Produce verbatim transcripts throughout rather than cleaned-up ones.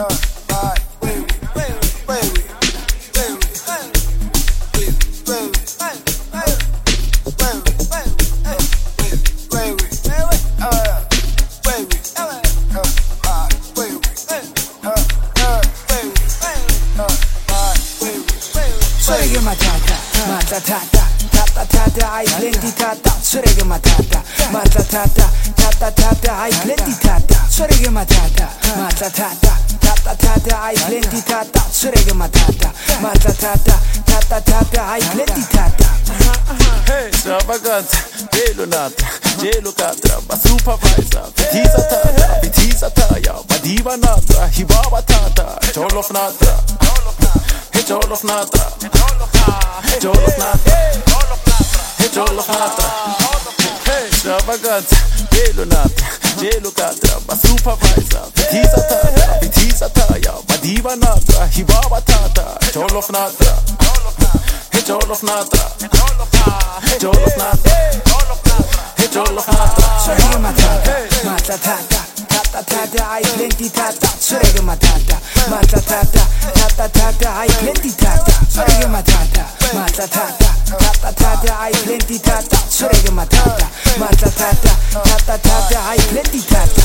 쓰레기 matata, matatata, tatatata, ai plenty tata. 쓰레기 matata, matatata, tatatata, ai plenty tata. 쓰레기 matata, matatata, tatatata, ai plenty tata. 쓰레기 matata, matatata, tatatata, ai plenty tata. Hey, extravaganza, gelo nata, gelo catra, ma supervisor, petisa tata, petisa taya, ma diva nata, hibaba tata, jollof nata, hey jollof nata, jollof nata, hey jollof nata, hey extravaganza, gelo nata, gelo catra, ma supervisor, petisa tata, petisa taya, ma diva nata, hibaba tata, jollof nata, hey jollof nata. Jollof nata, hey jollof nata. 쓰레기 matata, matatata, tatatata, ai plenty tata. 쓰레기 matata, matatata, tatatata, ai plenty tata. 쓰레기 matata, matatata, tatatata, ai plenty tata. 쓰레기 matata, matatata, tatatata, ai plenty tata.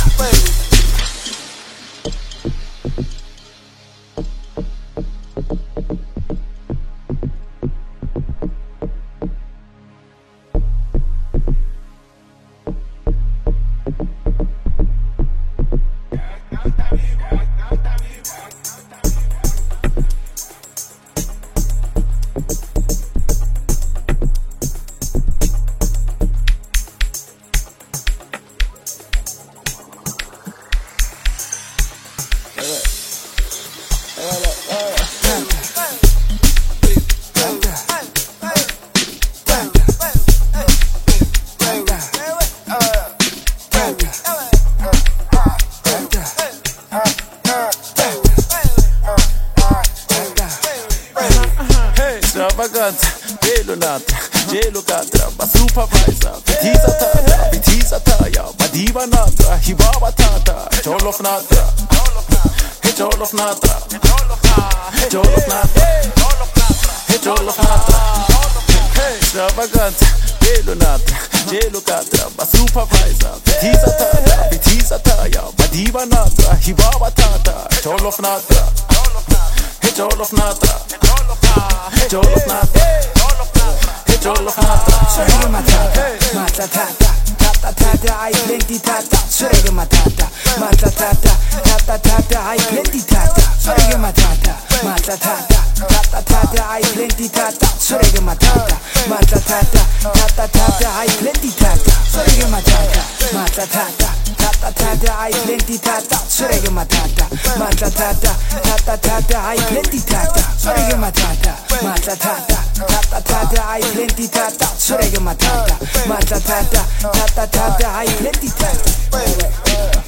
Extravaganza, gelo nata, gelo catra, ma supervisor, petisa tata, petisa taya, ma diva nata, hibaba tata, jollof nata, hey jollof nata, jollof nata, hey jollof nata, hey extravaganza, gelo nata, gelo catra, ma supervisor, petisa tata, petisa taya, ma diva nata, hibaba tata, jollof nata, hey jollof nata. Jollof nata, hey jollof nata. 쓰레기 matata, matatata, tatatata, ai plenty tata. 쓰레기 matata, matatata, tatatata, ai plenty tata. 쓰레기 matata, matatata, tatatata, ai plenty tata. 쓰레기 matata, matatata, tatatata, ai plenty tata. 쓰레기 matata, matatata, tatatata, ai plenty tata. 쓰레기 matata, matatata, tatatata, ai plenty tata. 쓰레기 matata, matatata, tatatata, ai plenty tata. 쓰레기 matata, matatata, tatatata, ai plenty tata.